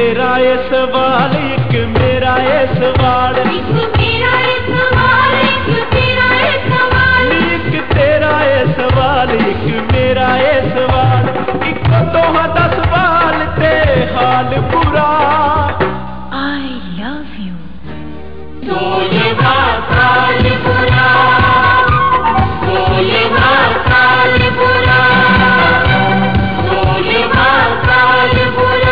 तेरा ये सवाल, एक मेरा ये सवाल, एक मेरा ये सवाल, एक तेरा ये सवाल, एक तेरा ये सवाल, एक मेरा ये सवाल, एक दोहां दा सवाल ते हाल बुरा। I love you। सोलहवां साल बुरा, सोलहवां साल बुरा, सोलहवां साल बुरा।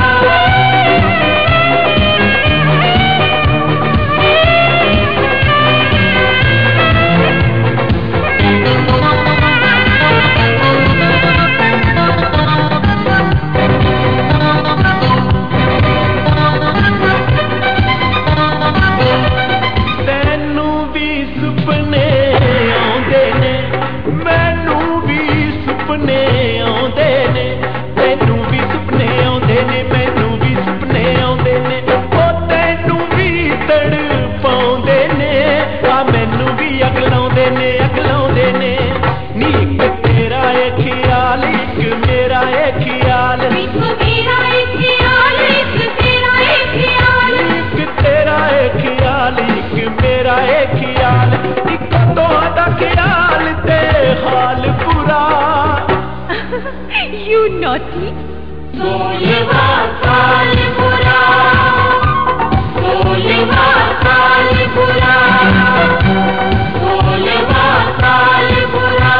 You naughty। सोलहवां साल बुरा, सोलहवां साल बुरा, सोलहवां साल बुरा।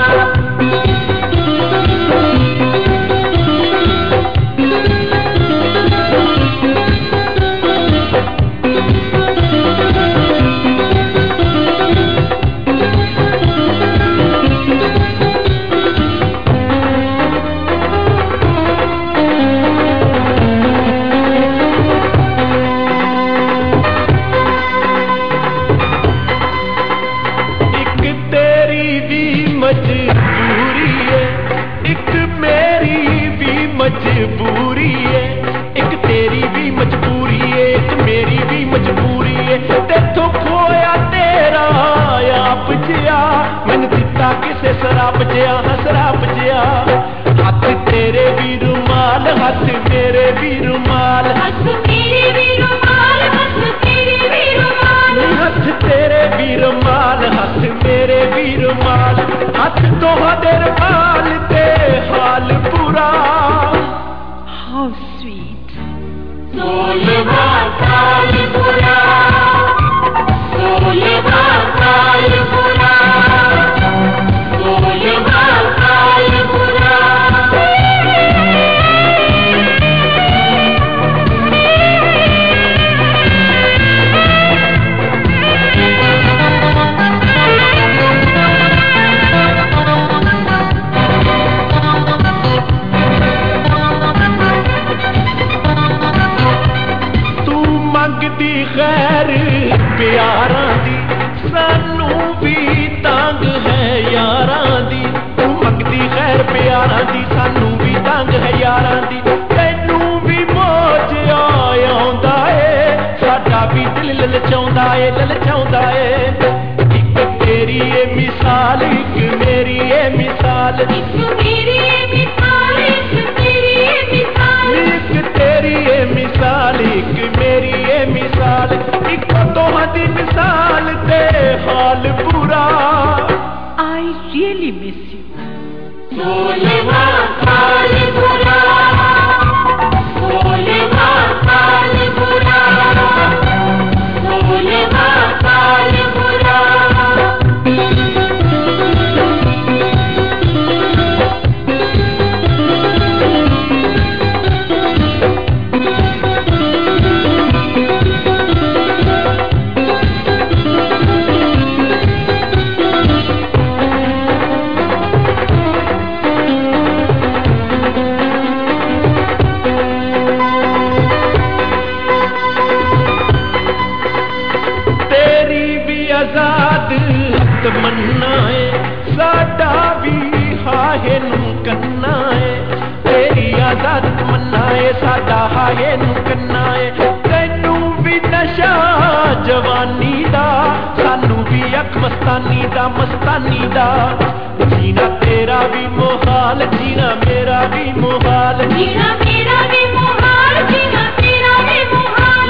मजबूरी है, एक तेरी भी मजबूरी है, एक मेरी भी मजबूरी है। तेथों खोया तेरा आप जिया, मैंने दिता किसे शराब जिया, शराब जिया। हाथ तेरे भी रुमाल, हाथ मेरे भी रुमाल, हाथ मेरे भी रुमाल, हाथ तेरे भी रुमाल, हाथ तेरे भी रुमाल, हाथ मेरे भी रुमाल, हाथ दोहां दे रुमाल ते हाल बुरा। How sweet। सोलहवां साल बुरा, सोलहवां साल बुरा, सोलहवां साल बुरा। मंगदी खैर प्यारां दी, सानू भी तंग है यारां दी। तू मंगदी खैर प्यारां दी, सानू भी तंग है यारां दी। तैनू भी मौज आउंदा ए, साडा भी दिल ललचाउंदा ए, ललचाउंदा ए। एक तेरी ए मिसाल, एक मेरी ए मिसाल, एक मेरी ए मिसाल, एक तेरी ए मिसाल, एक तेरी ए मिसाल, एक मेरी ए मिसाल, एक दोहां दी मिसाल ते हाल बुरा। I really miss you। सोलहवां साल बुरा, सोलहवां साल बुरा, सोलहवां साल बुरा। आजाद तमन्ना है, साडा भी हाहे नू कन्ना है। तेरी आजाद तमन्ना है, साडा हाहे नू कन्ना है। तैनू भी नशा जवानी दा, सानू भी अख मस्तानी दा, मस्तानी दा। जीना तेरा भी मोहाल, जीना मेरा भी मोहाल, जीना मेरा भी मोहाल, जीना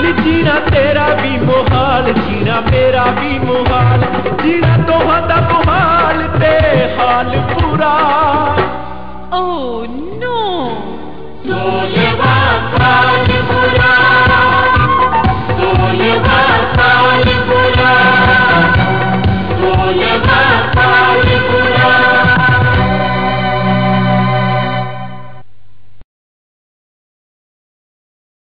नी जीना तेरा भी मुहाल जीना मेरा भी मुहाल जीना दोहां दा मुहाल ते